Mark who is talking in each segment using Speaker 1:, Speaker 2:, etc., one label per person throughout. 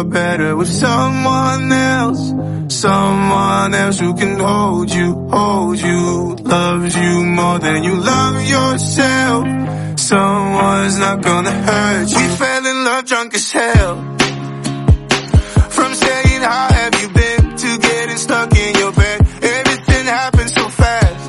Speaker 1: you're better with someone else. Someone else who can hold you, loves you more than you love yourself. Someone's not gonna hurt you. We fell in love drunk as hell. From saying how have you been to getting stuck in your bed. Everything happened so fast.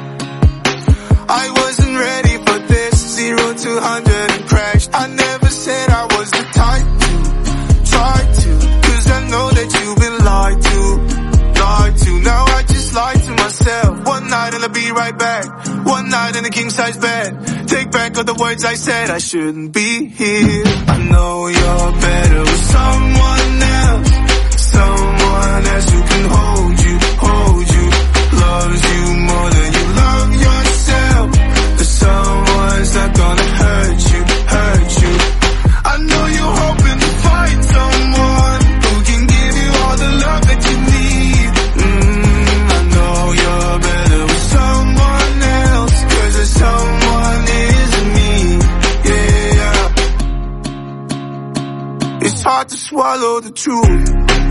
Speaker 1: I wasn't ready for this. 0 to 100 and crashed. I never said I was the type to try to, cause I know that you've been lied to. Now I just lied to myself. One night and I'll be right back. One night in a king size bed. Take back all the words I said. I shouldn't be here. I know you're better with someone else. Someone else who can hold you, loves you more than you love yourself. But someone's not gonna hurt you. I know you're hoping to find someone who can give you all the love that you need. I know you're better with someone else, cause there's someone isn't me. Yeah. It's hard to swallow the truth.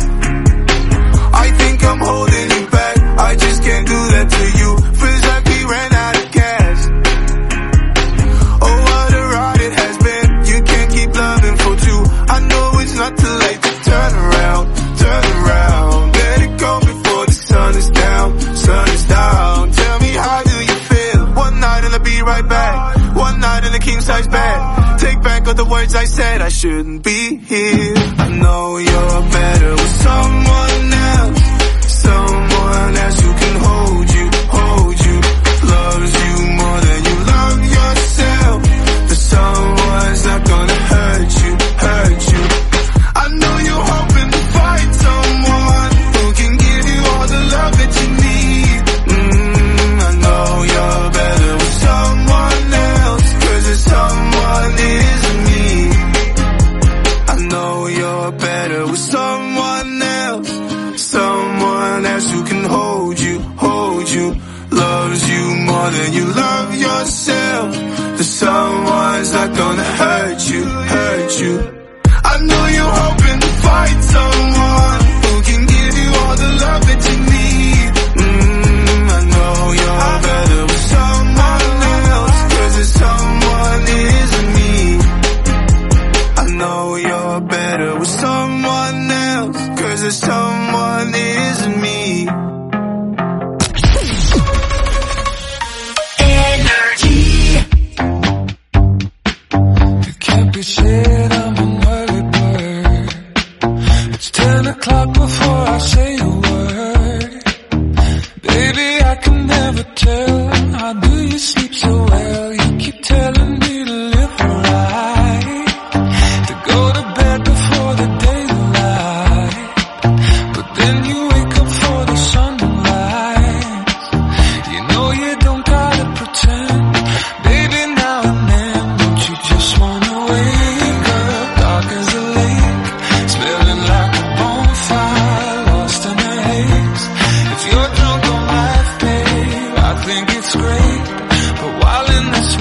Speaker 1: I think I'm holding you back. I just can't do that to you. Feels like we ran out of gas. Oh, what a ride it has been. You can't keep loving for two. I know it's not too late to turn around. Let it go before the sun is down. Tell me, how do you feel? One night and I'll be right back. One night in a king size bed. Take back all the words I said. I shouldn't be here. I know you're better with someone else. Someone else who can hold you, loves you more than you love yourself. But someone's not gonna hurt you. I know you're hoping to find someone who can give you all the love that you need. I know you're better with someone else, cause there's someone isn't me. I know you're better with someone else. Someone else who can hold you, loves you more than you love yourself. The someone's not gonna hurt you. I know you're hoping to find someone who can give you all the love that you need. I know you're better with someone else, cause there's someone isn't me. I know you're better with someone else, cause there's someone isn't me.
Speaker 2: Energy. You can't be said I'm an early bird. It's 10 o'clock before I say a word. Baby, I can never tell. How do you sleep so well? You keep telling me to live right, to go to bed before the daylight. But then you wake up for the sunrise. You know you don't gotta pretend. Baby, now and then, don't you just wanna wake up dark as a lake, smelling like a bonfire, lost in a haze. If you're drunk on life, babe, I think it's great. But while in this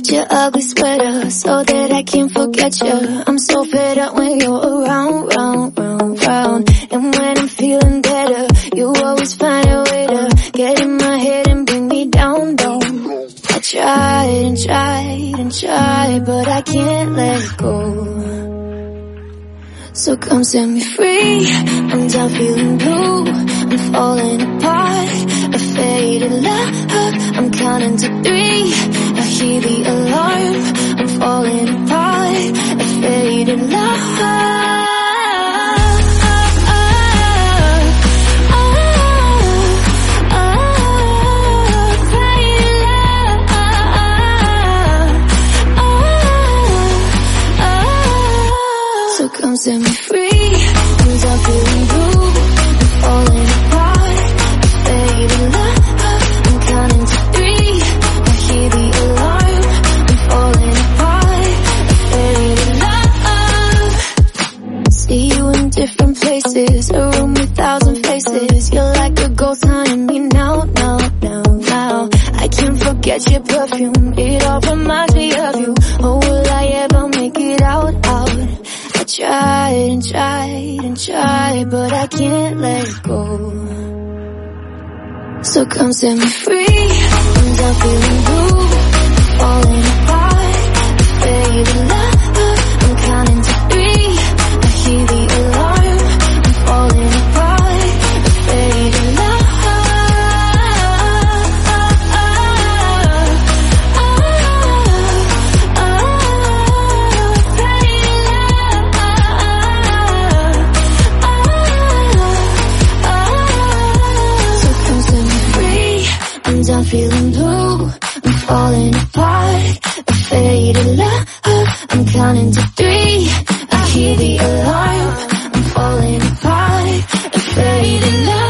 Speaker 3: your ugly sweater so that I can't forget you. I'm so fed up when you're around, round, round, round. And when I'm feeling better, you always find a way to get in my head and bring me down, down. I tried and tried and tried, but I can't let go. So come set me free. I'm done feeling blue. I'm falling apart. A faded love. I'm counting to 3. I hear the alarm. I'm falling apart. A faded love. Come set me free. I'm done feeling blue. I'm falling apart. A faded love. I'm counting to 3. I hear the alarm. I'm falling apart. A faded love. See you in different places. A room with 1,000 faces. You're like a ghost haunting me now, now, now, now. I can't forget your perfume. It all reminds me of you. Oh, will I ever make it out, out? Tried and tried and tried, but I can't let go. So come set me free. I'm done feeling blue. I'm falling apart. A faded love. I'm counting to 3. I hear the alarm. I'm falling apart. A faded love. I'm feeling blue, I'm falling apart. A faded love, I'm counting to 3. I hear the alarm, I'm falling apart. A faded love.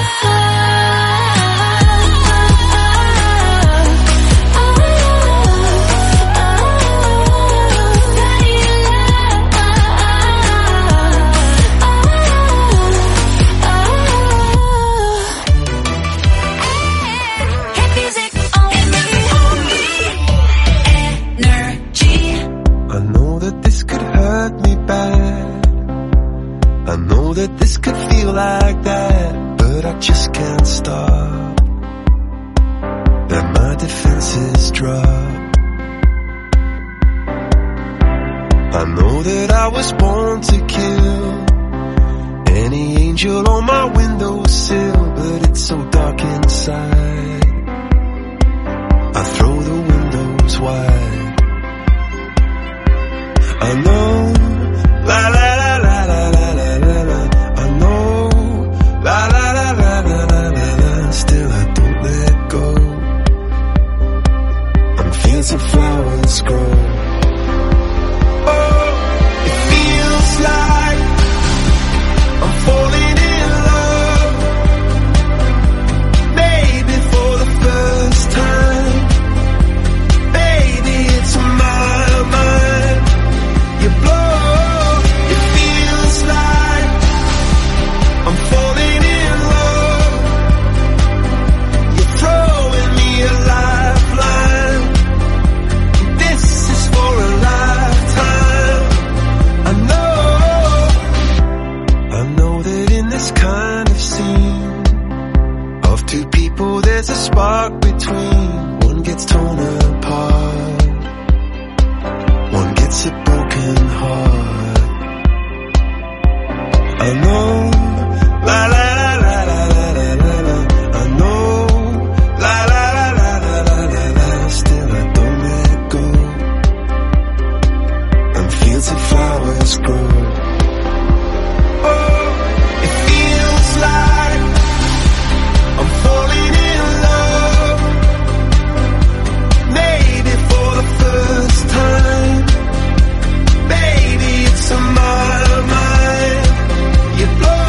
Speaker 4: That this could feel like that, but I just can't stop. That my defenses drop. I know that I was born to kill any angel on my windowsill, but it's so dark inside. I throw the windows wide. I know, la la la la la la la la la. I know, la la la la la la la la. Still I don't let go. And fields of flowers grow. Oh, it feels like I'm falling in love. Maybe for the first time. Baby, it's on my mind. You blow, it feels like I'm falling in love. You're throwing me a lifeline. This is for a lifetime. I know that in this kind of scene of two people there's a spark between. One gets torn apart, one gets a broken heart. I know, la la la la la la la la. I know, la la la la la la la la. Still I don't let go. And fields of flowers grow. Oh, it feels like I'm falling in love. Maybe for the first time. Baby, it's on my mind. You blow.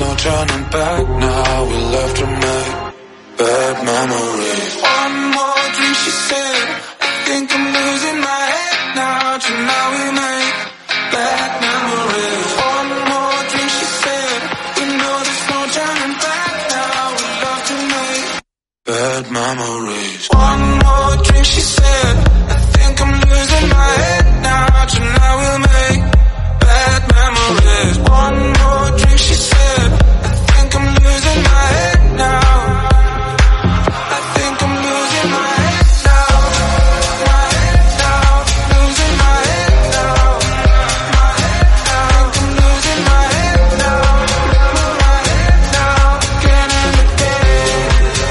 Speaker 2: no turning back now. We left to make bad memories. One more drink, she said. I think I'm losing my head now. Tonight we make bad memories. One more drink, she said. We know there's no turning back now. We love to make bad memories. One more drink, she said. I think I'm losing my head now. Tonight we'll make bad memories. One more drink, she said. I think I'm losing my head now. I think I'm losing my head now. My head now. Losing my head now. My head now. I think I'm losing my head now. My head now. Again and again.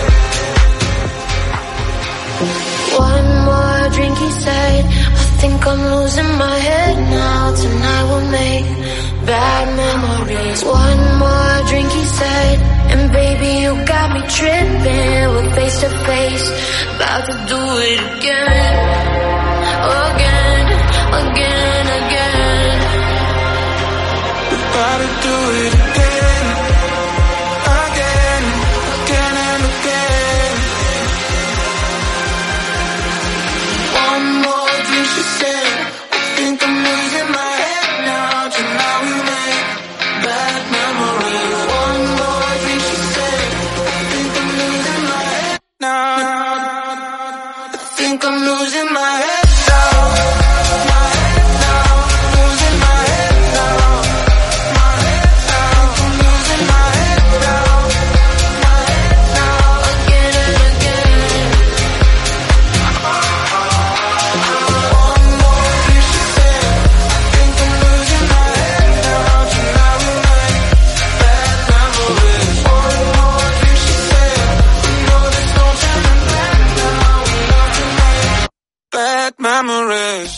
Speaker 3: One more drink, he said. I think I'm losing my head now. Tonight we'll make bad memories. One more drink, he said. And baby, you got me tripping. We're face to face, about to do it again. Again, again, again.
Speaker 2: About to do it again. Again, again and again. One more drink, she said. I think I'm losing my head now. Tonight we make bad memories. One more drink, she said. I think I'm losing my head now. I think I'm losing my head now. My head now. Losing my head now. My head now. I'm losing my head now. My head now.
Speaker 3: Again and again.
Speaker 2: One more drink, she said. I think I'm losing my head now. Tonight we make bad memories. One more drink, she said. We know there's no turning back now. We love to make bad memories.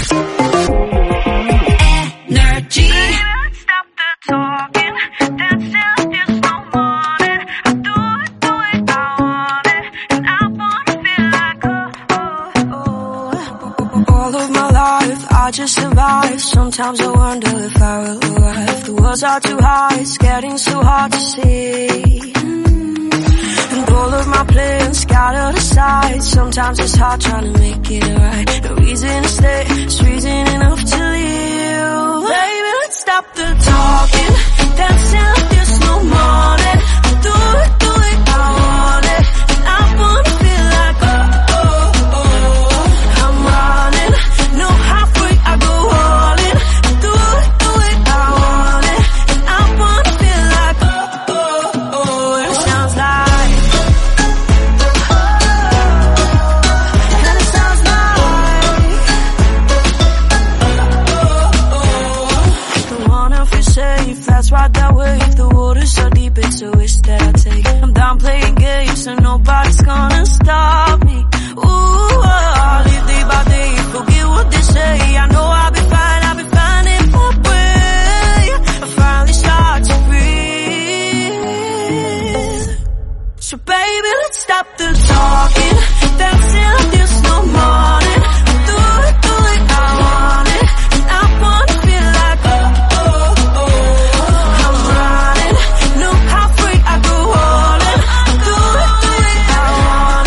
Speaker 5: Energy.
Speaker 6: Stop the talking, dancing like there's no morning. I do it, I want it, and I wanna feel like
Speaker 5: All of my life, I just survive. Sometimes I wonder if I will arrive. The words are too high, it's getting so hard to see. And all of my plans scattered aside. Sometimes it's hard trying to make it right. No reason to stay, it's reason enough to leave. Baby, let's stop the talking, dancing like there's no morning. Do it, I want it, and I wanna feel like I'm running. No halfway, I go all in. Do it, I want it, and I wanna feel like and it sounds like, and it sounds like, don't wanna feel safe, that's right that way. If the water's so deep, it's a risk that I take. I'm done playing games, so nobody's gonna stop me. Ooh, I'll live day by day, forget what they say. I know I'll be fine in my way. I finally start to breathe. So baby, let's stop the talking, dancing like there's no morning. Do it, I want it, and I wanna feel like I'm running. No halfway, I go all in. Do it, I want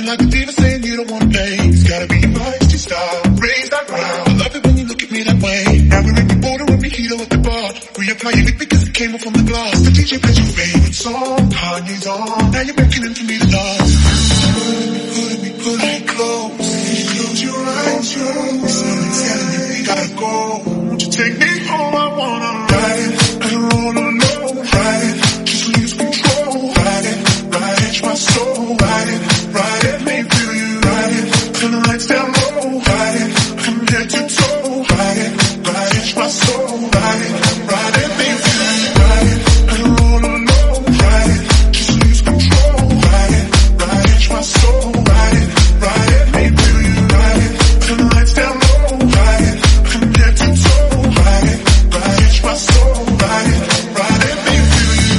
Speaker 1: like a diva saying you don't wanna pay. It's gotta be your feisty style. Raise that ground. I love it when you look at me that way. Now we're in the border and we heat at the bar. Reapply your lip because it came off from the glass. The DJ plays your favorite song. Kanye's on. Now you're beckoning for me to dance. Put me close. Close your eyes, something's telling you we gotta go. Won't you take me home? I wanna ride it. I don't wanna know. Ride it. Just lose control. Ride it. My soul. Ride it. Let me feel you. Ride it. Turn the lights down low. Ride it. From head to toe. Ride it. My soul. Ride it. Let me feel you. Ride it. I don't wanna know. Ride it. Just lose control. Ride it. My soul. Ride it. Let me feel you. Ride it. Turn the lights down low. Ride it. From head to toe. Ride it. My soul. Ride it. Let me feel you.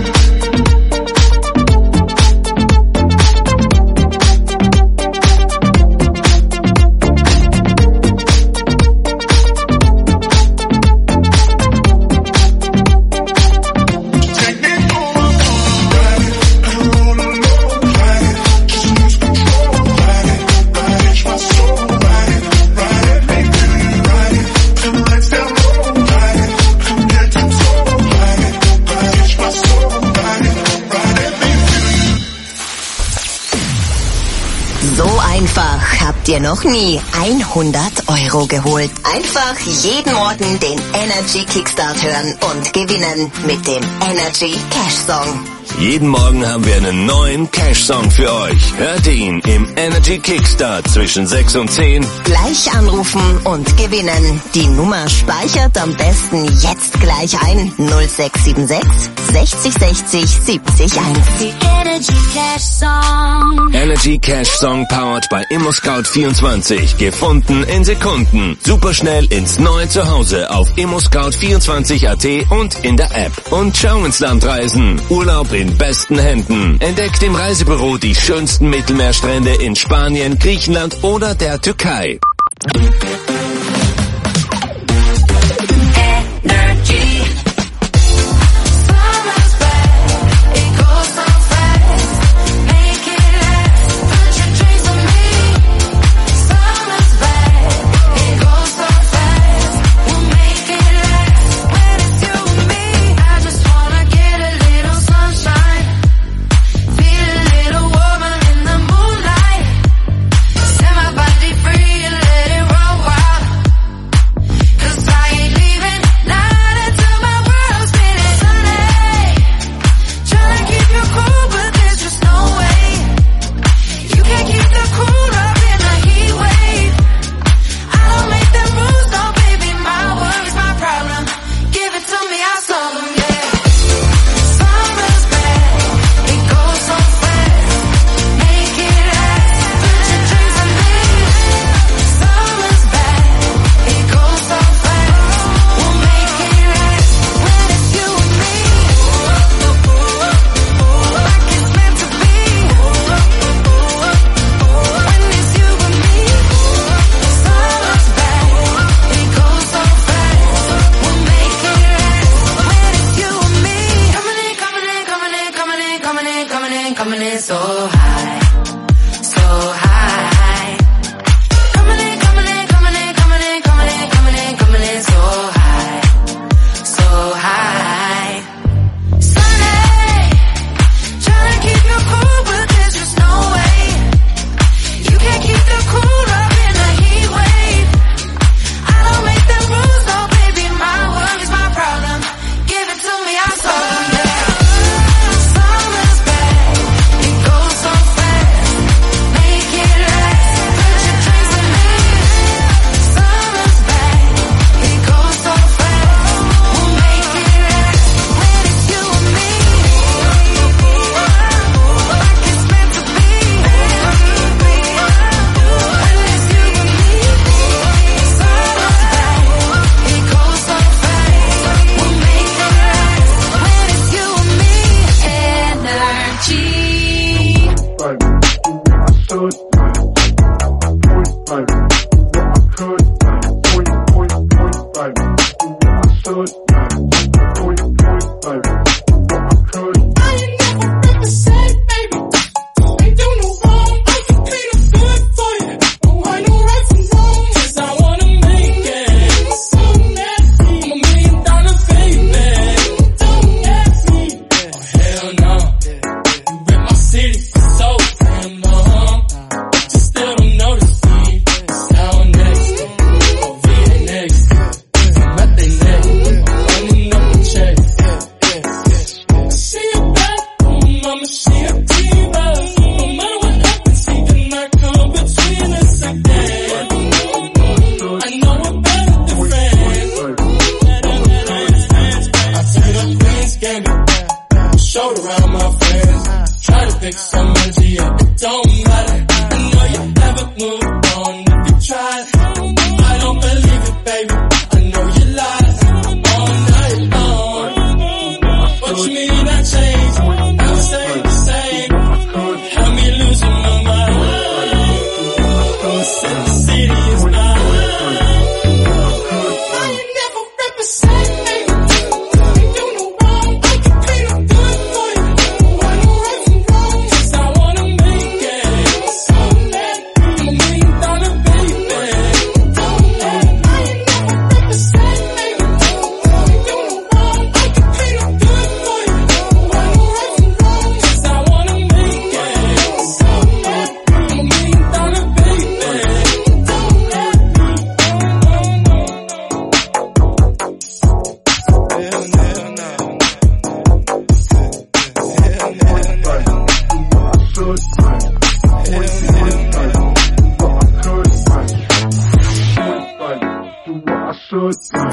Speaker 7: Habt ihr noch nie 100 € geholt? Einfach jeden Morgen den Energy Kickstart hören und gewinnen mit dem Energy Cash Song.
Speaker 8: Jeden Morgen haben wir einen neuen Cash-Song für euch. Hört ihn im Energy Kickstart zwischen 6 und 10.
Speaker 7: Gleich anrufen und gewinnen. Die Nummer speichert am besten jetzt gleich ein. 0676 60 60 70 1.
Speaker 3: Die Energy Cash Song.
Speaker 8: Energy Cash Song powered by ImmoScout24. Gefunden in Sekunden. Superschnell ins neue Zuhause auf ImmoScout24.at und in der App. Und schau ins Land reisen. Urlaub in besten Händen. Entdeckt im Reisebüro die schönsten Mittelmeerstrände in Spanien, Griechenland oder der Türkei.
Speaker 3: Set my body free and let it roll wild.
Speaker 1: should.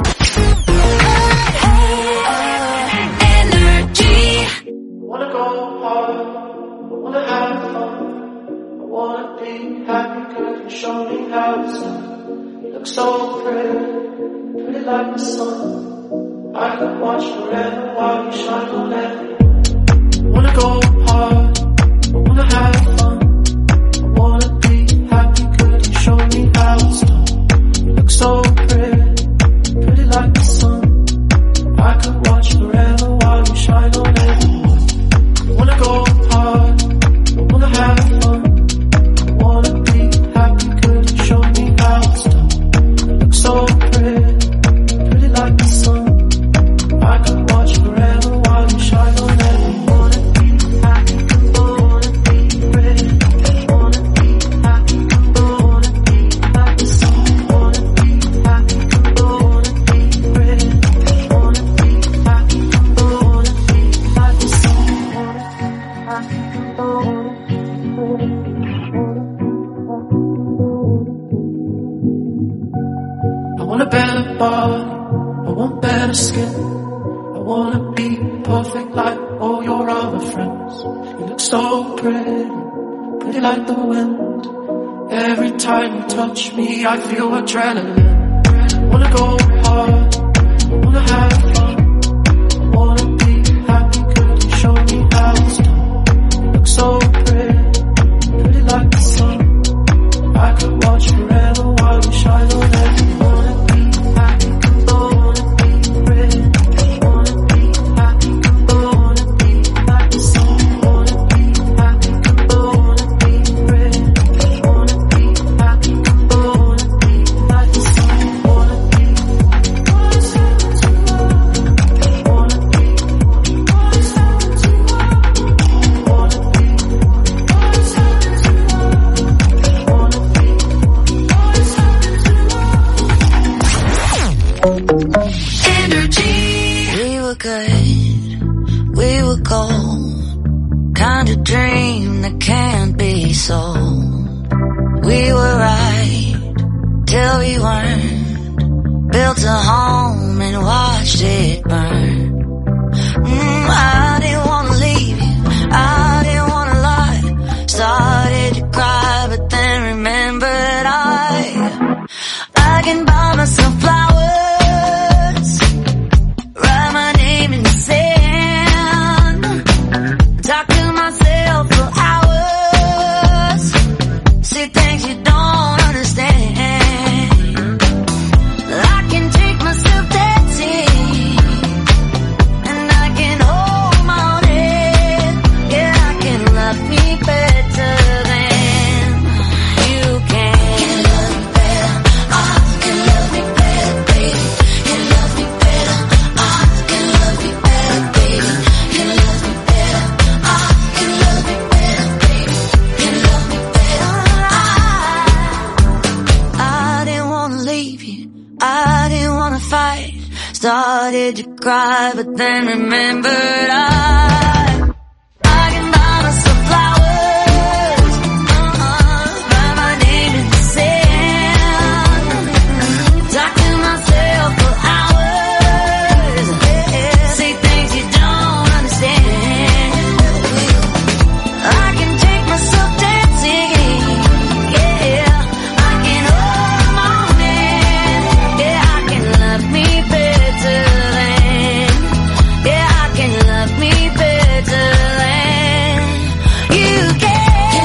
Speaker 3: Energy.
Speaker 9: I wanna go hard, I wanna have fun, I wanna be happy, girl, you show me how it's done. You look so pretty, pretty like the sun. I could watch forever while you shine on everyone. I wanna go hard, I wanna have fun, I wanna be happy, girl, you show me how it's done. You look so pretty, pretty like the sun. I could watch forever while you shine on everyone. I wanna go hard, I wanna have fun, I wanna be happy, could you show me how it's done? You look so pretty, pretty like the sun. I could watch forever while you shine on everyone. Wanna be happy, wanna be pretty, wanna be happy, wanna be like the sun. Wanna be happy, wanna be pretty, wanna be happy, wanna be like the sun. I want a better body, I want better skin, I wanna be perfect like all your other friends. You look so pretty, pretty like the wind. Every time you touch me I feel adrenaline. I wanna go hard, I wanna have fun, I wanna be happy, could you show me how it's done? You look so pretty, pretty like the sun. I could watch forever while you shine on everyone. Wanna be happy, wanna be pretty, wanna be happy, wanna be like the sun. Wanna be happy, wanna be pretty, wanna be happy, wanna be like the sun. Wanna be, wanna
Speaker 3: Energy. We were good, we were gold, kind of dream that can't be sold. We were right till we weren't, built a home and watched it burn. I didn't wanna leave you, I didn't wanna lie, started to cry but then remembered I can buy myself flowers, write my name in the sand, talk to myself for hours, say things you don't understand. I can take myself dancing, and I can hold my own head. Yeah, I can love me better than you can. Can love me better, can love me better, baby. Can love me better, can love me better, baby. Can love me better, can love me better, baby. Can love me better. I didn't wanna leave you, I didn't wanna fight. Started to cry, but then remembered I can buy myself flowers, write my name in the sand, talk to myself for hours, say things you don't understand. I can take myself dancing, yeah, I can hold my own hand, yeah, I can love me better than, yeah, I can love me better than you can.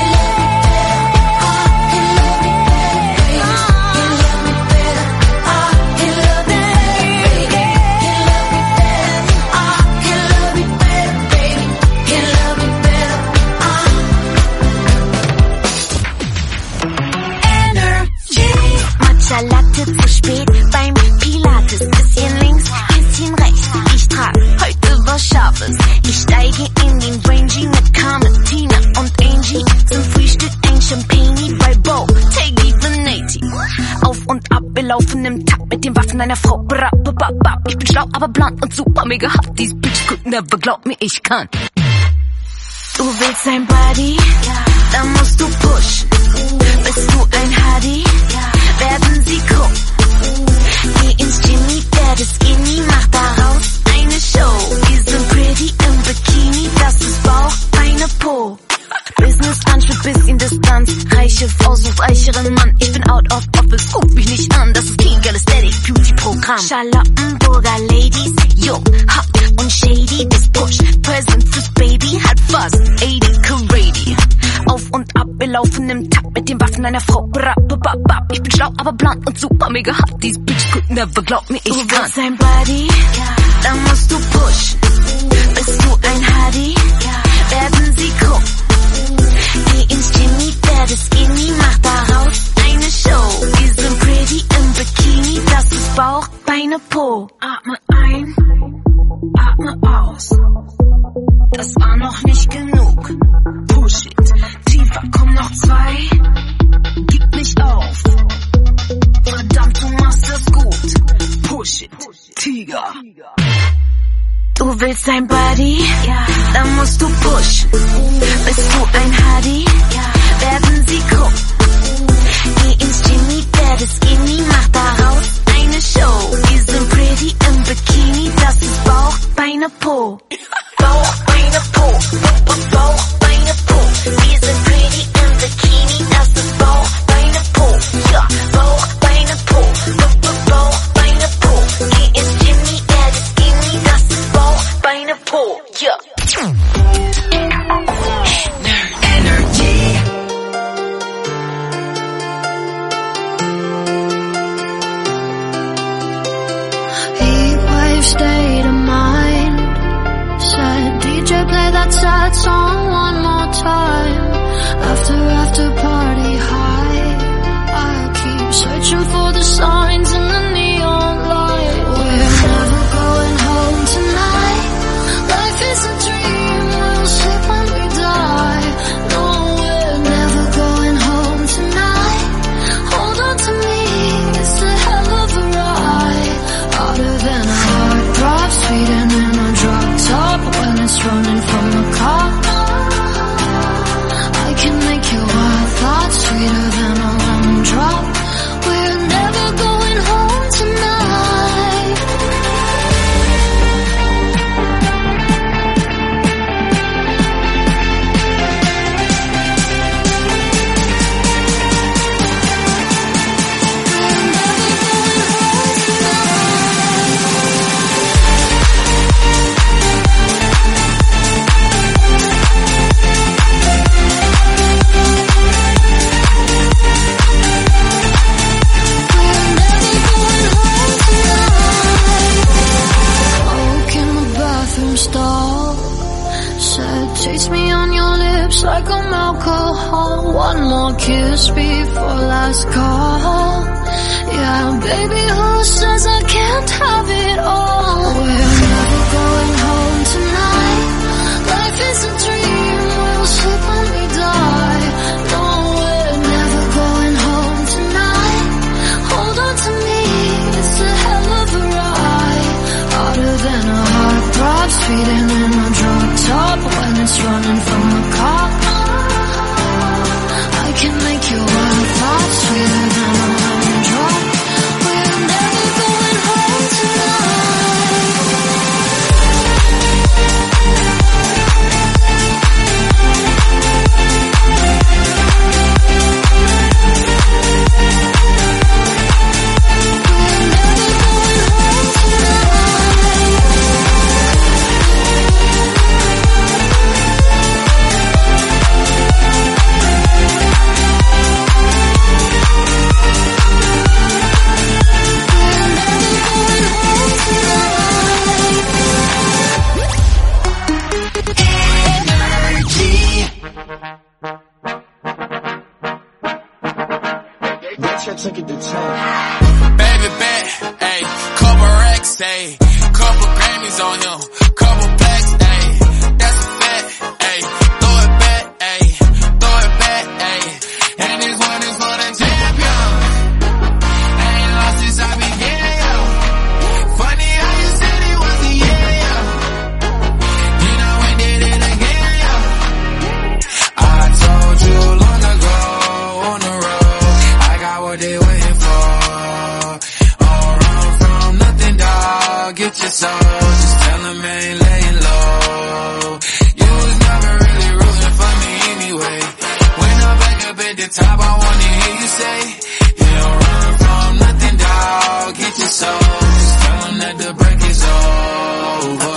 Speaker 3: Can love me better, can love me better, can love me better, baby. Can love me better, Energy.
Speaker 10: Matcha Latte zu spät beim Pilates. Bisschen links, bisschen rechts. Ich trag heute was Scharfes. Ich steige in den Rangy mit Carmen, Tina und Angie. Zum Frühstück ein Champagne bei Bo, Teggy Venati. Auf und ab, wir laufen im Takt mit den Waffen einer Frau. Ich bin schlau, aber blond und super mega hot. These bitches could never, glaub mir, ich kann. Du willst ein Buddy? Dann musst du pushen. Bist du ein Hardy? Werden sie gucken. Geh ins Jimmy, werde skinny, mach daraus eine Show. Wir sind pretty im Bikini, das ist Bauch, Beine, Po. Business Lunch mit bisschen Distanz. Reiche Frau sucht reicheren Mann. Ich bin out of office, guck mich nicht an. Das ist kein Calisthenic Beauty Programm. Charlottenburger Ladies, yo, hot und shady. Das Push, Present fürs Baby, hat fast 80 Karady. Auf und ab, wir laufen im Takt mit den Waffen einer Frau. Ich bin schlau, aber blond und super mega hot. These bitch could never, glaub mir, ich kann. Du willst ein Buddy, dann musst du pushen. Bist du ein Hardy, werden sie gucken. Geh ins Jimmy, werde skinny, mach daraus eine Show. Wir sind pretty im Bikini, das ist Bauch, Beine, Po. Atme ein, atme aus. Das war noch nicht genug. Push it, tiefer, komm noch 2. Gib nicht auf. Verdammt, du machst das gut. Push it, Tiger. Du willst ein Buddy? Ja. Dann musst du pushen. Bist du ein Hardy? Ja. Werden sie gucken. Geh ins Jimmy, werde skinny, mach daraus eine Show. Wir sind pretty im Bikini, das ist Bauch, Beine, Po. Bauch, Beine, Po. Bauch, Beine, Po. Wir sind pretty im Bikini, das ist Bauch, Beine, Po. Ja, Bauch, Beine, Po. Bauch, Beine, Po. Geh ins Jimmy, werde skinny, das ist Bauch, Beine, Po. Ja.
Speaker 3: State of mind. Said DJ play that sad song one more time. After party high. I keep searching for the signs in the neon light. We're never going home tonight. Life is a dream, we'll sleep when we die. No, we're never going home tonight. Hold on to me, it's a hell of a ride. Harder than a heart drops, feeding in a drop top when it's running from the cop. I can make your wild thoughts sweeter than a lemon drop. We're never going home tonight. Stall. Said, taste me on your lips like I'm alcohol. One more kiss before last call. Yeah, baby, who says I can't have it all? We're never going home tonight. Life is a dream, we'll sleep when we die. No, we're never going home tonight. Hold on to me, it's a hell of a ride. Harder than a heart drops, feeding in a drop top when it's running from the cop. I can make your wild thoughts sweeter than a lemon drop. We're never going home tonight.
Speaker 11: Take it to 10. Baby bet, ayy, couple racks, ayy, couple Grammys on him, couple plaques, ayy, that's a fact, ayy, throw it back, ayy, and this one is for the champion. I ain't lost since I began, yo. Funny how you said it was a year, yo. You know we did it again, yo. I told you long ago on the road, I got what they waiting for. All around get your soul. Just tell him I ain't laying low. You was never really rooting for me anyway. When I'm back up at the top, I wanna hear you say, you don't run from nothing, dog. Get your soul. Just tell him that the break is over.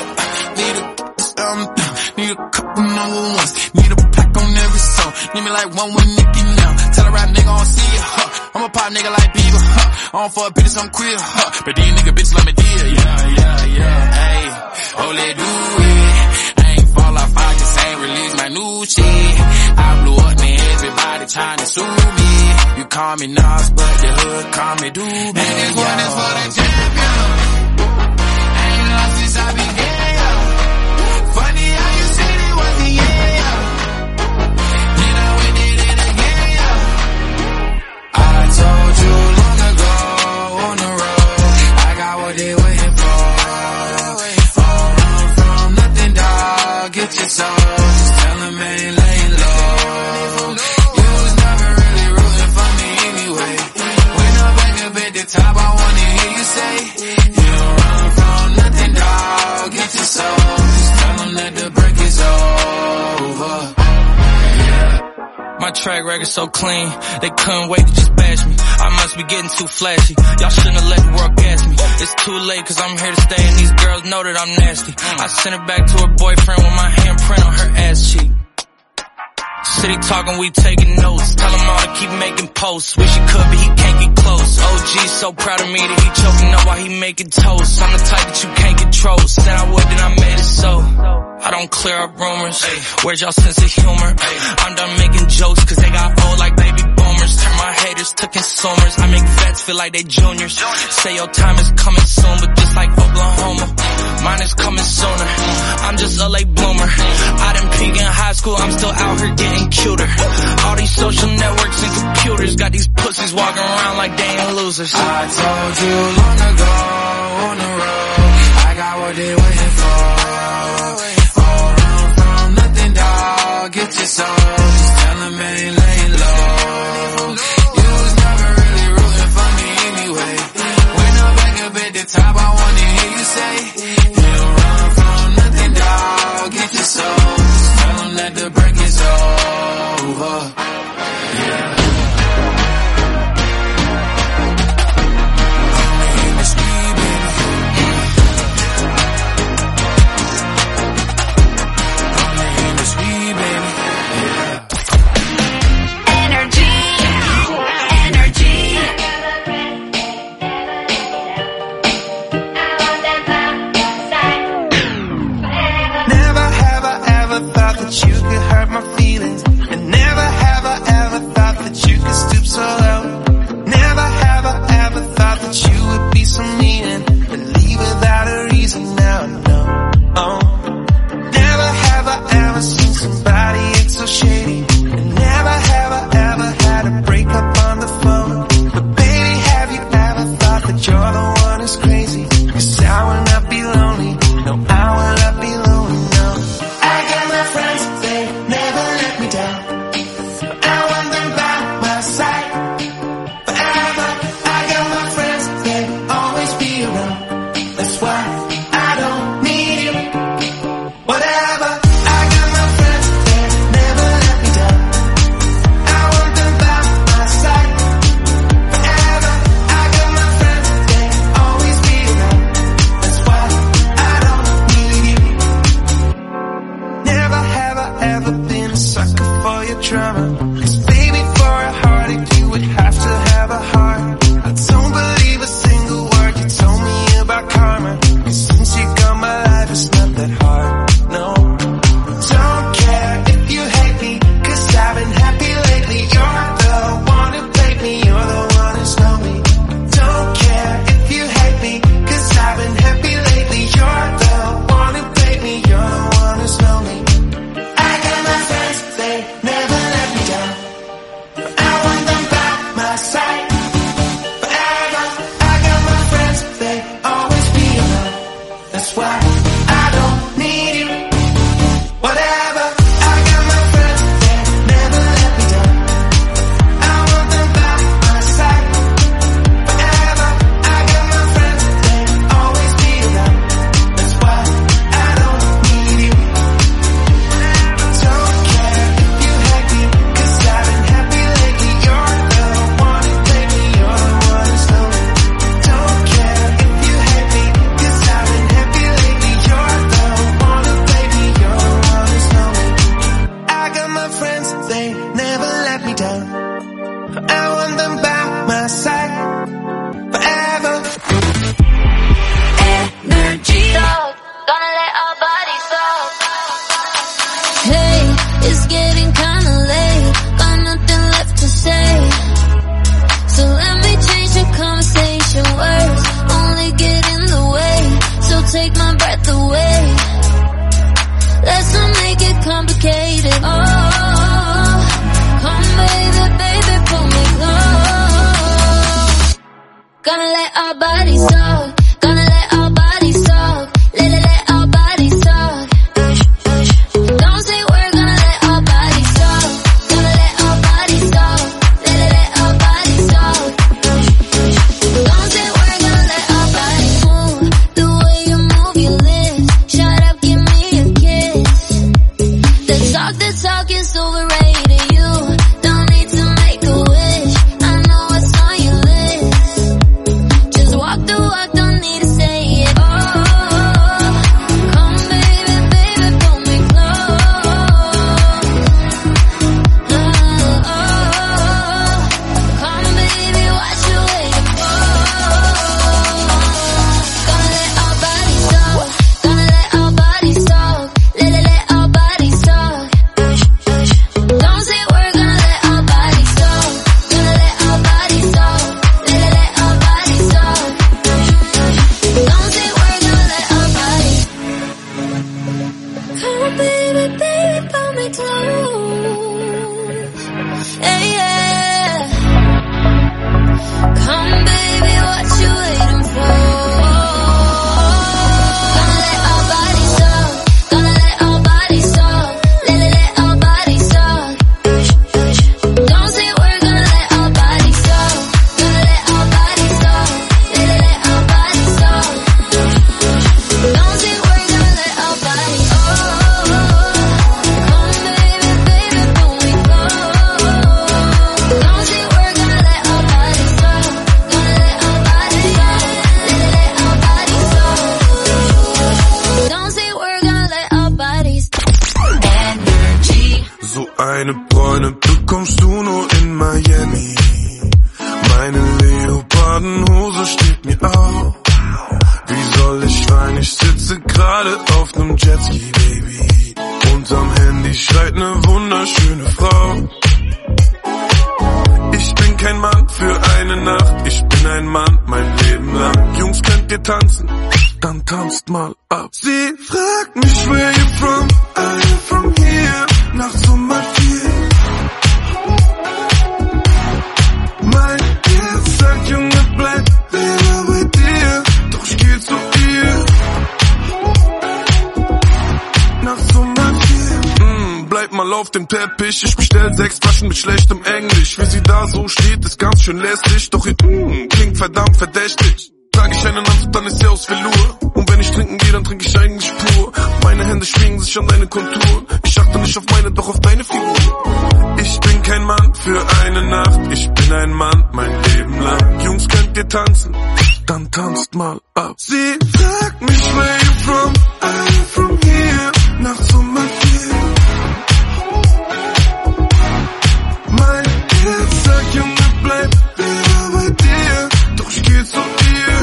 Speaker 11: Need a couple number ones. Need a pack on every song. Need me like one with Nicki now. Tell a rap nigga I don't see ya, huh. I'm a pop nigga like Bieber, huh. I don't fuck bitches, I'm queer, huh. But these nigga bitches let me deal, yeah. Ayy, oh, let do it. I ain't fall off, I just ain't release my new shit. I blew up, man, everybody trying to sue me. You call me Nas, but the hood call me Doobie. And this one is for the champion. I ain't lost since I began. Funny how you said it was the yeah. Then I went in it again, yeah. I told you long ago on the road, I got what they waiting for. Don't run from nothing, dog. Get your soul. Just tell them I ain't laying low. You was never really rooting for me anyway. When I'm back up at the top, I wanna hear you say, you don't run from nothing, dog. Get your soul. That the break is over.
Speaker 12: My track record so clean, they couldn't wait to just bash me. I must be getting too flashy. Y'all shouldn't have let the world gas me. It's too late cause I'm here to stay and these girls know that I'm nasty. I sent her back to her boyfriend with my handprint on her ass cheek. City talking, we taking notes. Tell him all to keep making posts. Wish he could, but he can't get close. OG so proud of me that he choking up while he making toast. I'm the type that you can't control. Said I would, then I made it so. I don't clear up rumors. Where's y'all sense of humor? I'm done making jokes cause they got old like baby boomers. Turn my haters to consumers. I make vets feel like they juniors. Say your time is coming soon, but just like Oklahoma, mine is coming sooner. I'm just a late bloomer. I didn't peak in high school, I'm still out here getting cuter. All these social networks and computers got these pussies walking around like they ain't losers.
Speaker 11: I told you long ago on the road, I got what they waiting for. Get your soul, just tell them I ain't laying low. You was never really rooting for me anyway. When I'm back up at the top, I wanna hear you say, you don't run from nothing, dog. Get your soul, just tell them that the break is over. Yeah. Only in the street, baby.
Speaker 3: me. Oh, come baby, baby, pull me close. Gonna let our bodies talk. Gonna let our bodies talk. Let our bodies talk. Don't say we're gonna let our bodies talk. Gonna let our bodies talk. Let our bodies talk. Don't say we're gonna let our bodies move. The way you move your lips. Shut up, give me a kiss. The talk is overrated. You don't need to make a wish. I know what's on your list. Just walk the walk, don't need to say it. Oh, come baby, baby, pull me close. Come baby, what you waiting for? Gonna let our bodies talk. Gonna let our bodies talk. Let our bodies talk. Don't say we're gonna let our bodies talk. Gonna let our bodies talk. Let our bodies talk. Don't say we're gonna let our bodies. Come baby, baby, pull me close. Yeah, yeah. Come baby, what you waiting for? Gonna let our bodies talk. Gonna let our bodies talk. Let our bodies talk. Don't say we're gonna let our bodies talk. Gonna let our bodies talk. Let our bodies talk. Don't say we're gonna let our bodies. Oh, come baby, baby, pull me close. Don't say we're gonna let our bodies talk. Gonna let our bodies talk. Let our bodies talk. Don't say we're gonna let our bodies talk. Energy.
Speaker 1: So eine Bräune bekommst du nur in Miami. Meine Leopardenhose steht mir auf. Wie soll ich weinen? Ich sitze gerade auf nem Jetski, Baby. Und am Handy schreit ne wunderschöne Frau. Ich bin kein Mann für eine Nacht. Ich bin ein Mann mein Leben lang. Jungs, könnt ihr tanzen? Dann tanzt mal ab. Sie fragt mich, where you from? I'm from here. Nachts um 4. Mein Herz sagt, Junge, bleib lieber bei dir. Doch ich geh zu ihr. Nachts um 4. Bleib mal auf dem Teppich. Ich bestell 6 Flaschen mit schlechtem Englisch. Wie sie da so steht, ist ganz schön lästig. Doch ihr klingt verdammt verdächtig. Trag ich einen Anzug, dann ist sie aus Velour. Und wenn ich trinken gehe, dann trinke ich eigentlich pur. Meine Hände schwingen sich an deine Konturen. Ich achte nicht auf meine, doch auf deine Figur. Ich bin kein Mann für eine Nacht. Ich bin ein Mann mein Leben lang. Jungs, könnt ihr tanzen? Dann tanzt mal ab. Sie fragt mich, where you from? I'm from here. Nachts um 4. Mein Herz sagt, Junge, bleib lieber bei dir. Doch ich geh zu ihr.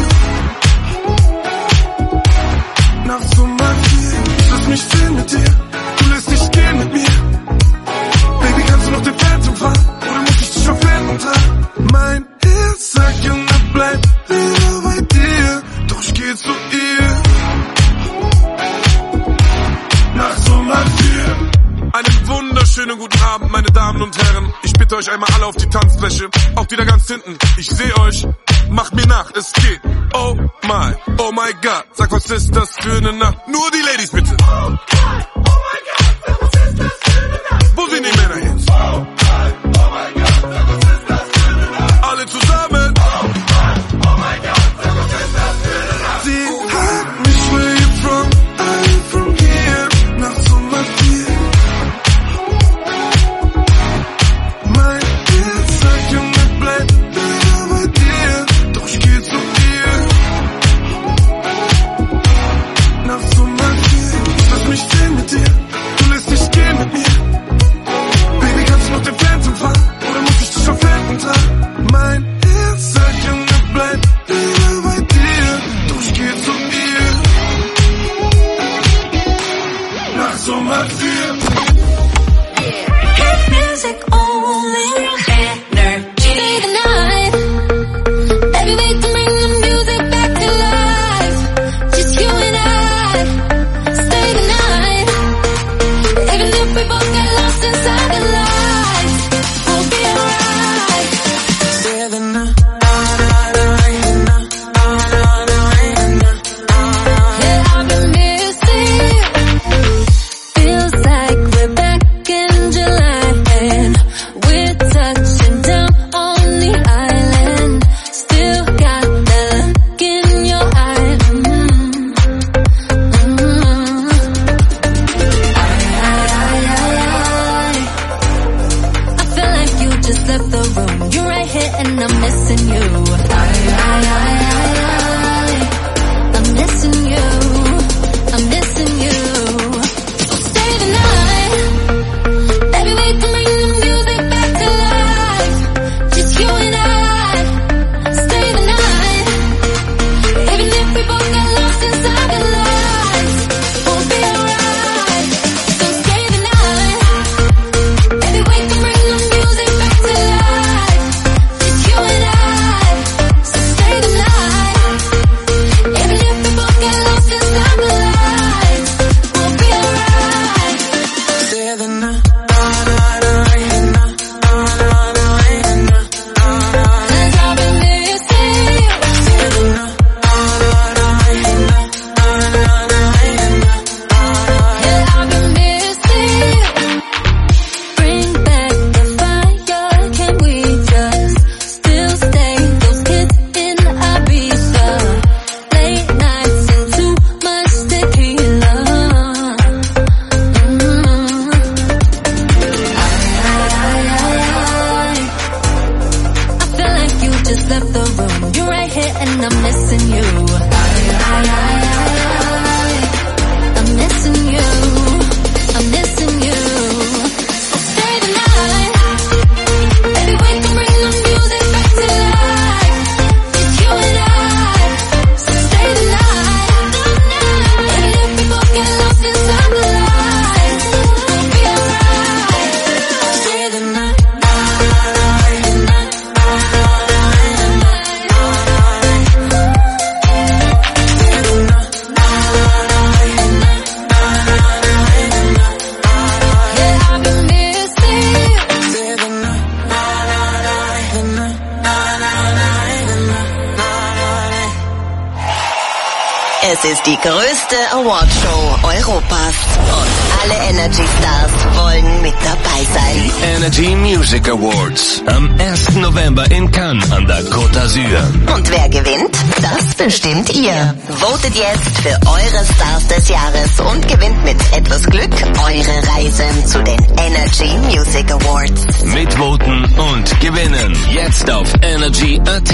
Speaker 1: Nachts um 4. Ich lass mich sehen mit dir. Du lässt dich gehen mit mir. Baby, kannst du noch den Phantom fahren? Oder muss ich dich verfehlen dran? Mein Herz sagt, Junge, bleib lieber bei dir. Doch ich geh zu ihr. Nachts um 4. Einen wunderschönen guten Abend, meine Damen und Herren. Ich bitte euch einmal alle auf die Tanzfläche. Auch die da ganz hinten. Ich sehe euch. Macht mir nach, es geht. Oh my God. Sag, was ist das für eine Nacht? Nur die Ladies bitte. Oh my God. Was ist das für eine Nacht? Wo sind die Männer jetzt? Oh my God. Was ist das für eine Nacht? Alle zusammen. Oh my God. Was ist das für eine Nacht? Sie fragt mich, where you from? I'm from here. Nachts um 4. Mein Herz sagt, Junge, bleib lieber bei dir. Doch ich geh zu ihr. Nachts um 4. Ich lass mich sehen mit dir.
Speaker 7: Es ist die größte Awardshow Europas und alle Energy Stars wollen mit dabei sein.
Speaker 8: Energy Music Awards am 1. November in Cannes an der Côte d'Azur.
Speaker 7: Und wer gewinnt? Das bestimmt ihr. Votet jetzt für eure Stars des Jahres und gewinnt mit etwas Glück eure Reise zu den Energy Music Awards.
Speaker 8: Mitvoten und gewinnen jetzt auf Energy.at.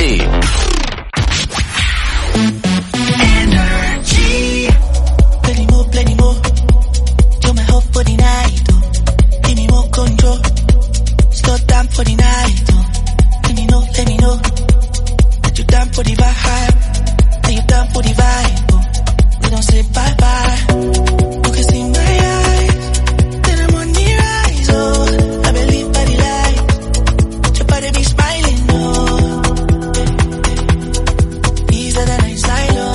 Speaker 13: Plenty more. You're my hope for the night, oh. Give me more control. Slow down for the night, oh. Let me know. That you're down for the vibe. That you're down for the vibe, oh. We don't say bye-bye. You can see my eyes. Then I'm on the rise, oh. I believe by the light. Your body be smiling, oh. These are the nights I know.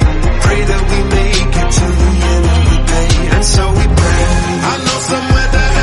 Speaker 1: Somewhere that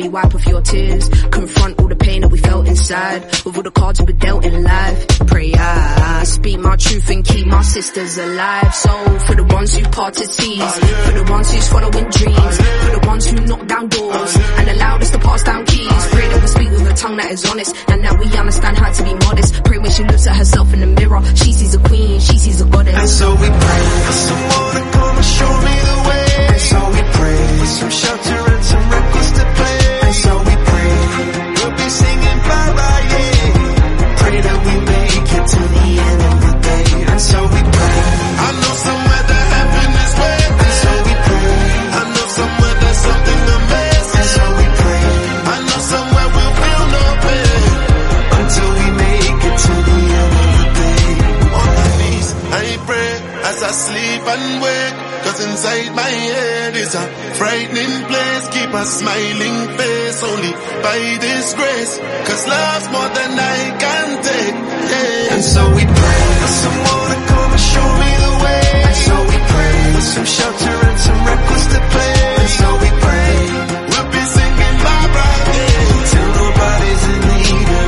Speaker 5: gently wipe off your tears. Confront all the pain that we felt inside, with all the cards we were dealt in life. Pray I speak my truth and keep my sisters alive. So for the ones who parted seas, for the ones who's following dreams, for the ones who knocked down doors and allowed us to pass down keys. Pray that we speak with a tongue that is honest, and that we understand how to be modest. Pray when she looks at herself in the mirror, she sees a queen, she sees a goddess.
Speaker 4: And so we pray for someone to come and show me the way. And so we pray for some shelter and some records to play. And so we pray we'll be singing bye-bye, yeah. Pray that we make it to the end of the day. And so we pray. I know somewhere that heaven is waiting. And so we pray. I know somewhere there's something amazing. And so we pray. I know somewhere we'll feel no pain until we make it to the end of the day. On my knees, I pray as I sleep and wake, 'cause inside my head is a frightening place. Keep a smiling face only by this grace, 'cause love's more than I can take, yeah. And so we pray for someone to come and show me the way. And so we pray for some shelter and some records to play. And so we pray we'll be singing bye-bye, yeah, till nobody's in need of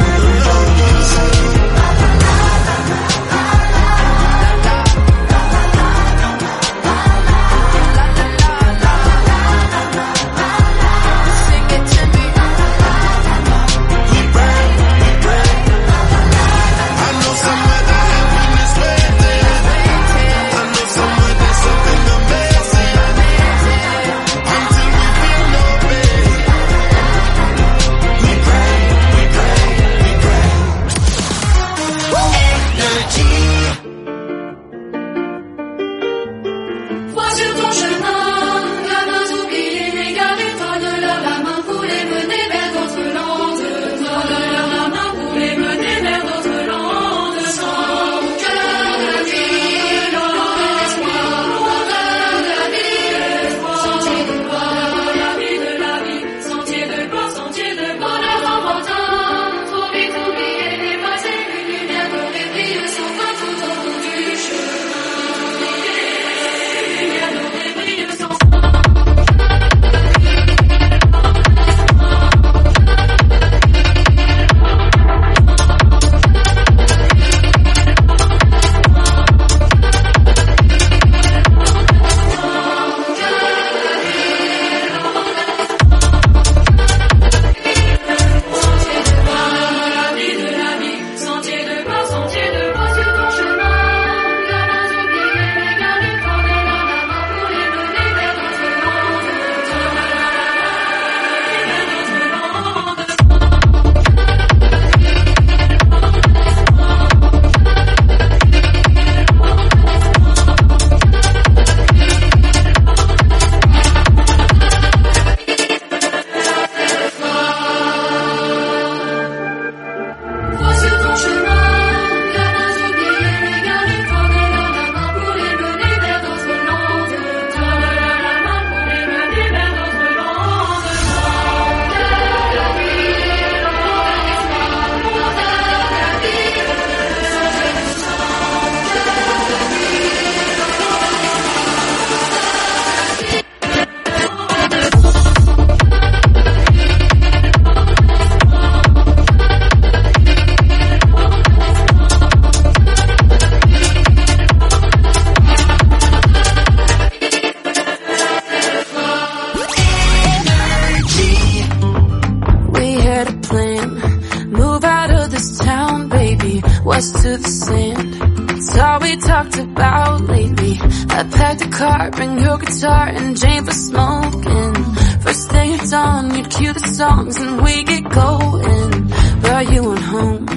Speaker 14: west to the sand. It's all we talked about lately. I packed a car, bring your guitar and Jane for smoking. First thing at dawn, you'd cue the songs and we get going. But you went home,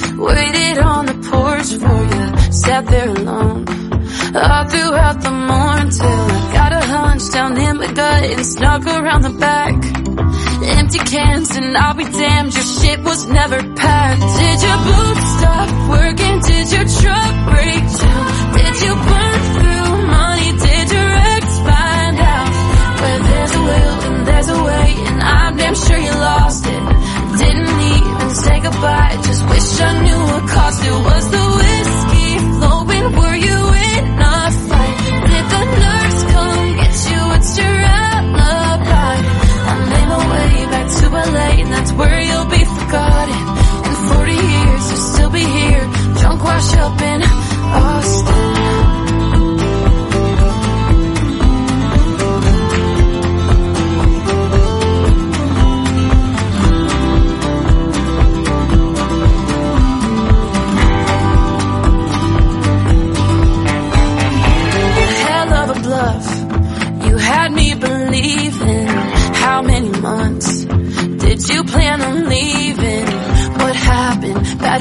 Speaker 14: waited on the porch for you, sat there alone all throughout the morning till I got a hunch down in my gut and snuck around the back. Empty cans and I'll be damned, your shit was never packed. Did your boots stop working? Did your truck break down? Did you burn through money? Did your ex find out? Where there's a will and there's a way, and I'm damn sure you lost it. Didn't even say goodbye, just wish I knew what cost it. Was the whiskey flowing? Were you in a fight? Did the nurse come get you? What's your alibi? I made my way back to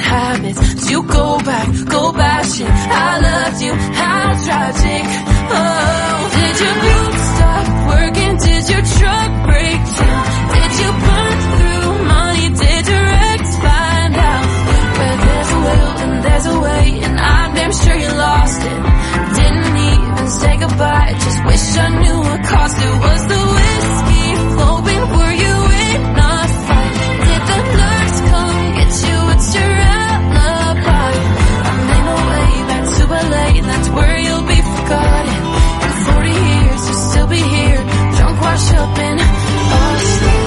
Speaker 14: habits. So you go back, shit. I loved you, how tragic. Oh, did your boots stop working? Did your truck break down? Did you burn through money? Did your ex find out? Where there's a will and there's a way, and I'm damn sure you lost it. Didn't even say goodbye, just wish I knew what cost it. Was the whiskey flowing? Were you in a fight? Did the nurse come get you? It's your alibi. I made my way back to LA, and that's where you'll be forgotten. In 40 years you'll still be here, drunk, washed up and asleep.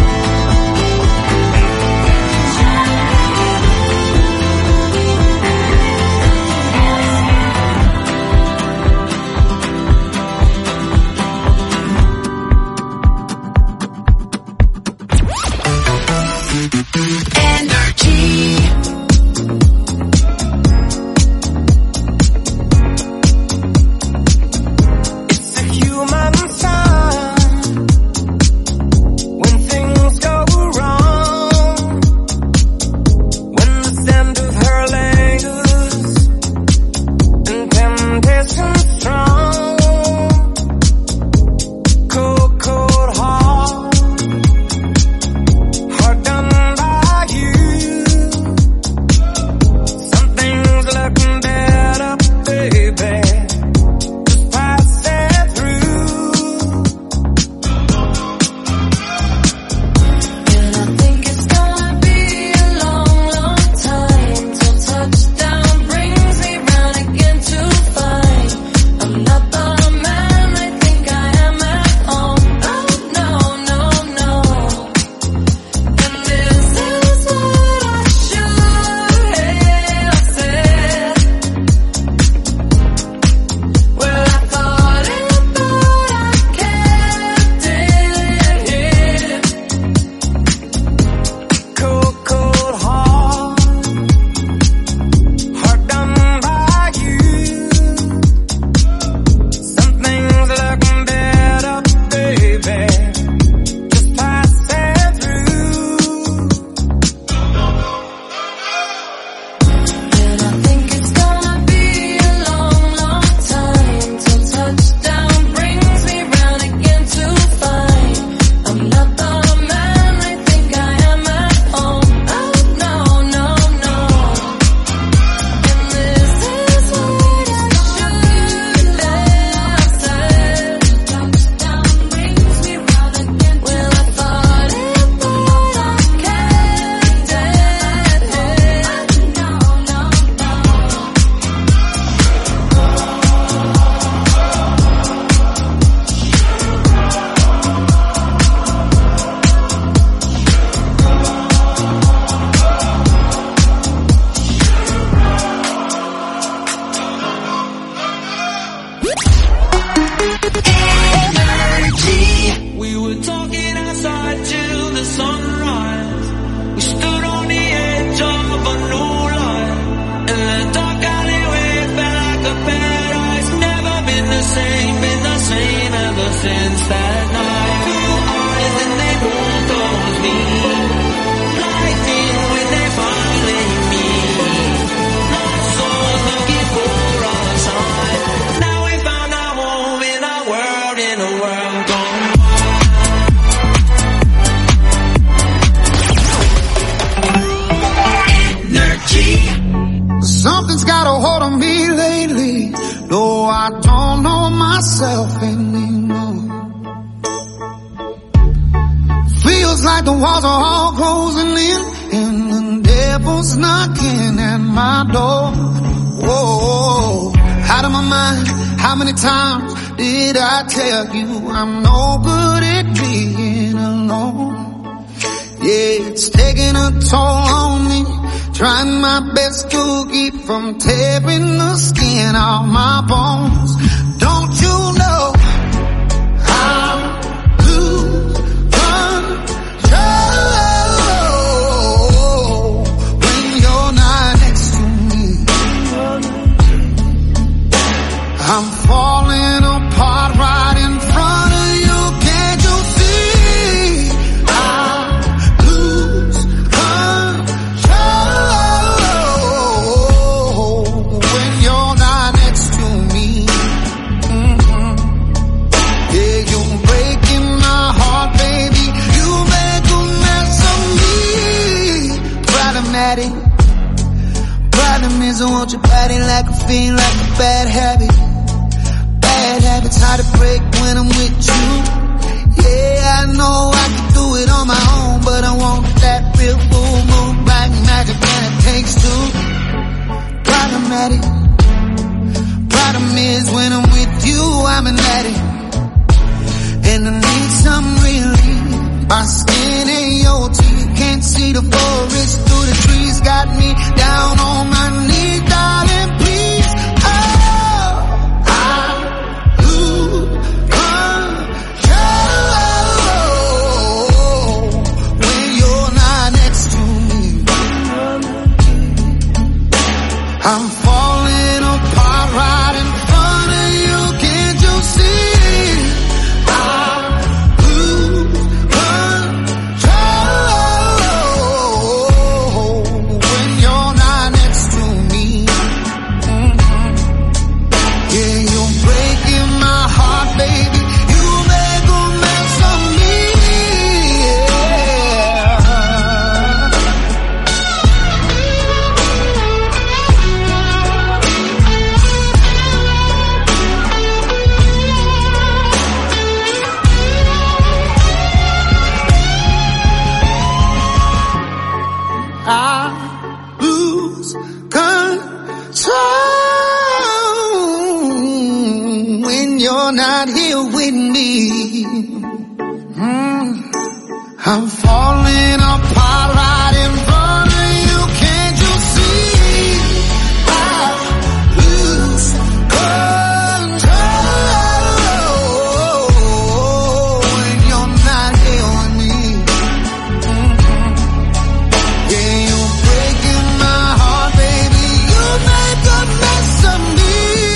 Speaker 15: Something's got a hold on me lately. No, I don't know myself anymore. Feels like the walls are all closing in, and the devil's knocking at my door. Whoa, out of my mind. How many times did I tell you I'm no good at being alone? Yeah, it's taking a toll on me. Trying my best to keep from tearing the skin off my bones. Don't you know I'm lose control when you're not next to me? I'm falling apart right in front of you. Can't you see? I lose control. addict. Problem is I want your body like a fiend, like a bad habit. Bad habits hard to break when I'm with you. Yeah, I know I can do it on my own, but I want that real full moon, black magic when it takes two. Problematic. Problem is when I'm with you, I'm an addict. And I need some relief. My skin ain't your teeth. Can't see the forest through the trees. Got me down on my knees, darling, please. Oh, I lose control when you're not next to me. I'm falling apart right in front of you. Can't you see? I'm falling apart right in front of you. Can't you see? I lose control when you're not here with me. Yeah, you're breaking my heart, baby. You make a mess of me.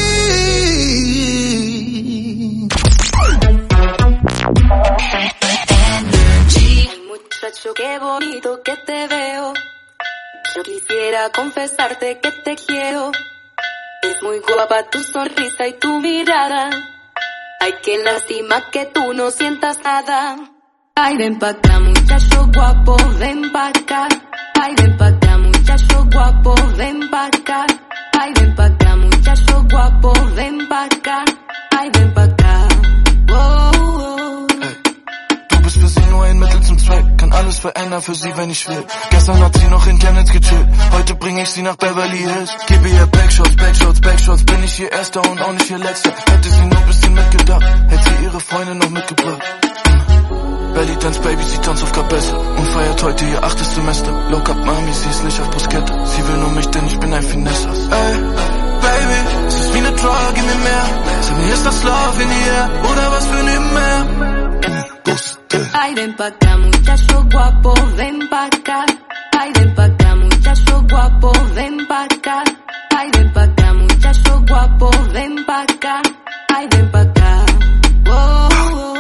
Speaker 14: Muchacho, qué bonito que te veo. Yo quisiera confesarte que te quiero. Es muy guapa tu sonrisa y tu mirada. Ay, qué lástima que tú no sientas nada. Ay, ven pa' acá, muchacho guapo, ven pa' acá. Ay, ven pa' acá, muchacho guapo, ven pa' acá. Ay, ven pa' acá, muchacho guapo, ven pa' acá. Ay, ven pa' acá. Oh, oh.
Speaker 16: Du bist für sie nur ein Mittel zum Zweck. Kann alles verändern für sie, wenn ich will. Gestern hat sie noch in Chemnitz gechillt. Heute bringe ich sie nach Beverly Hills. Gebe ihr Backshots, Backshots, Backshots. Bin ich ihr Erster und auch nicht ihr Letzter. Hätte sie nur ein bisschen mitgedacht, hätte sie ihre Freunde noch mitgebracht. Belly Dance Baby, sie tanzt auf Cabeza und feiert heute ihr 8. Semester. Low Cup Mami, sie ist nicht auf Bruschetta. Sie will nur mich, denn ich bin ein Finesse. Ey, Baby, es ist wie eine Drug in mir mehr. Sag mir, ist das Love in the air oder was für nebenher?
Speaker 14: Ay, ven pa' acá, muchacho guapo, ven pa' acá. Ay, ven pa' acá, muchacho guapo, ven pa' acá. Ay, ven pa' acá, muchacho guapo, ven pa' acá. Ay, ven pa' acá. Oh, oh.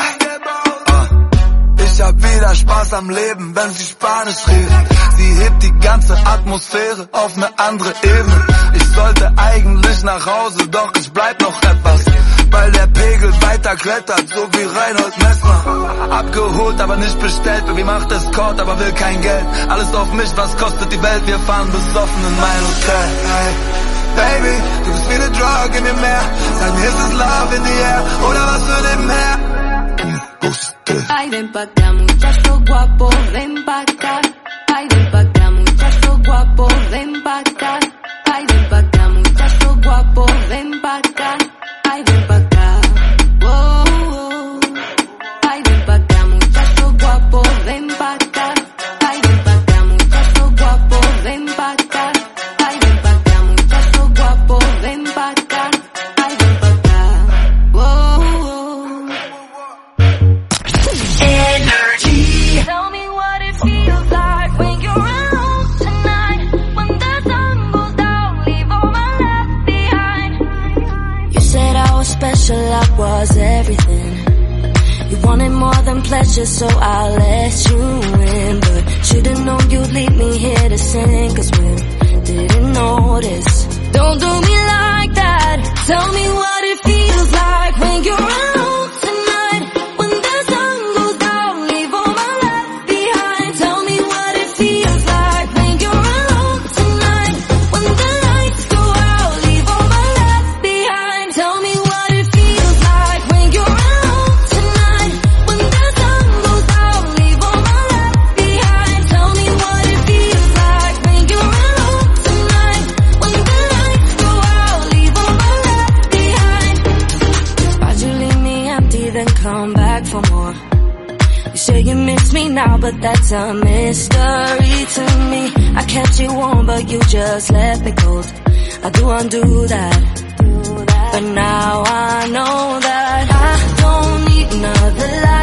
Speaker 17: Ich hab wieder Spaß am Leben, wenn sie Spanisch redet. Sie hebt die ganze Atmosphäre auf eine andere Ebene. Ich sollte eigentlich nach Hause, doch ich bleib noch etwas, weil der Pegel weiter klettert, so wie Reinhold Messner. Abgeholt, aber nicht bestellt, Baby macht Escort, aber will kein Geld. Alles auf mich, was kostet die Welt, wir fahren besoffen in mein Hotel. Hey, Baby, du bist wie eine Drug in mir mehr. Sag mir, ist es Love in the air oder was für nebenher?
Speaker 14: Ay, ven pa' acá, muchacho guapo, ven pa' acá. Ay, ven pa' acá, muchacho guapo, ven pa' acá. Ay, ven pa' acá, muchacho guapo, ven pa' acá. Ay, ven pa' acá. Oh, oh. Ay, ven pa' acá, muchacho guapo, ven pa' acá. Ay, ven pa' acá, muchacho guapo, ven pa' acá. Ay, ven pa' acá, muchacho guapo, ven pa' acá. Ay, ven pa' acá. Oh, oh.
Speaker 10: Energy.
Speaker 14: Tell me what it feels like when you're around tonight. When the sun goes down, leave all my left behind.
Speaker 10: You said I was special, I was everything. You wanted more than pleasure, so I let you in. But should've known you'd leave me here to sin, 'cause we didn't notice. Don't do me like that. Tell me what it feels like when you're around tonight. When the sun goes down, leave all my left behind. Tell me what it feels like when you're
Speaker 5: You say you miss me now, but that's a mystery to me. I kept you warm, but you just left me cold. I do undo that, but now I know that I don't need another life.